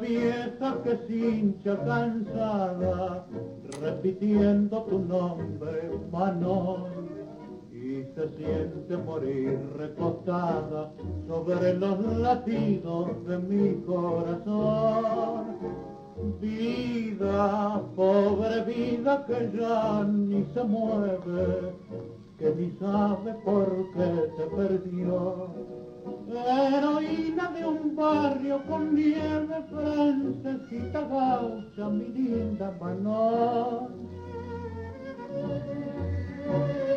vieja que se hincha cansada, repitiendo tu nombre, Manon, y se siente morir recostada sobre los latidos de mi corazón. Vida, pobre vida que ya ni se mueve, que ni sabe por qué se perdió. Heroína de un barrio con nieve, francesita gaucha, mi linda Manon.